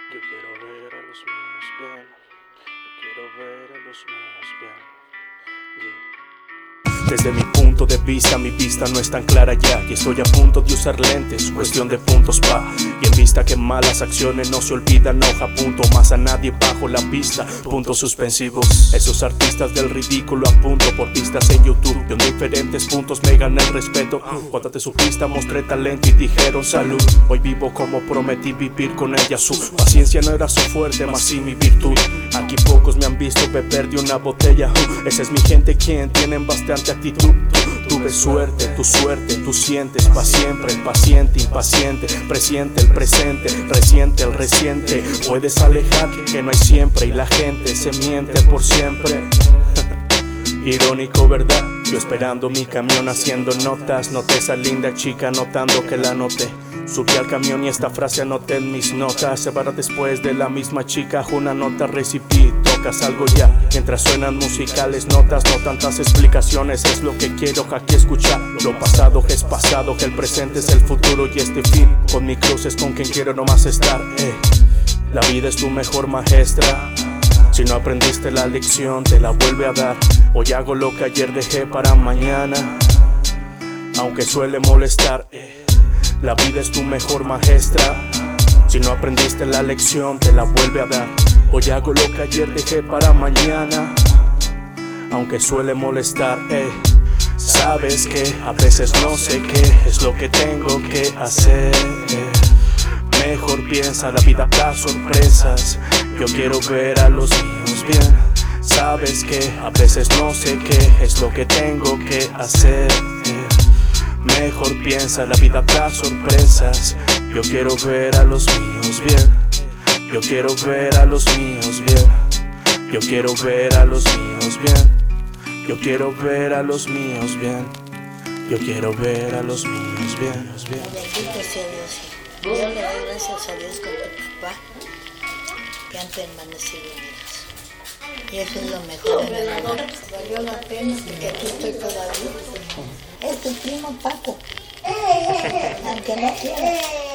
Yo quiero ver a los míos bien. Yo quiero ver a los míos bien. Yeah. Desde mi punto de vista, mi vista no es tan clara ya. Y estoy a punto de usar lentes, cuestión de puntos pa. Y en vista que malas acciones no se olvidan, no apunto más a nadie bajo la pista. Puntos suspensivos, esos artistas del ridículo apunto por pistas en YouTube. Yo en diferentes puntos me gané el respeto. Cuando te su pista mostré talento y dijeron salud. Hoy vivo como prometí vivir con ella. Su paciencia no era su fuerte, más sí mi virtud. Aquí pocos me han visto beber de una botella. Esa es mi gente quien tienen bastante actitud. Tuve suerte, tú sientes pa' siempre. El paciente, impaciente, presiente el presente, reciente el reciente. Puedes alejar que no hay siempre y la gente se miente por siempre. Irónico, ¿verdad? Yo esperando mi camión haciendo notas. Noté esa linda chica notando que la noté. Subí al camión y esta frase anoté en mis notas. Se para después de la misma chica, una nota recibí. Tocas algo ya, mientras suenan musicales notas. No tantas explicaciones, es lo que quiero aquí escuchar. Lo pasado que es pasado, que el presente es el futuro. Y este fin, con mi cruz es con quien quiero nomás estar. La vida es tu mejor maestra. Si no aprendiste la lección, te la vuelve a dar. Hoy hago lo que ayer dejé para mañana, aunque suele molestar. La vida es tu mejor maestra. Si no aprendiste la lección, te la vuelve a dar. Hoy hago lo que ayer dejé para mañana, aunque suele molestar. Sabes que a veces no sé qué es lo que tengo que hacer. Mejor piensa, la vida da sorpresas. Yo quiero ver a los míos bien. Sabes que a veces no sé qué es lo que tengo que hacer. Mejor piensa, la vida da sorpresas. Yo quiero ver a los míos bien. Yo quiero ver a los míos bien. Yo quiero ver a los míos bien. Yo quiero ver a los míos bien. Yo quiero ver a los míos bien. Bendito sea Dios. Yo le doy gracias a Dios con tu papá que han permanecido unidos. Y eso es lo mejor de la vida. Valió la pena que aquí estoy todavía. Es tu primo Paco, aunque no quiera.